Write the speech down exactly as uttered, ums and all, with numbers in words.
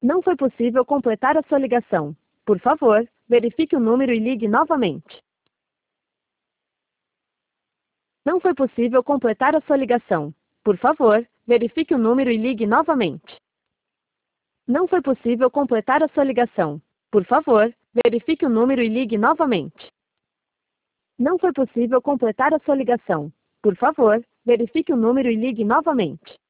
Não foi possível completar a sua ligação. Por favor, verifique o número e ligue novamente. Não foi possível completar a sua ligação. Por favor, verifique o número e ligue novamente. Não foi possível completar a sua ligação. Por favor, verifique o número e ligue novamente. Não foi possível completar a sua ligação. Por favor, verifique o número e ligue novamente.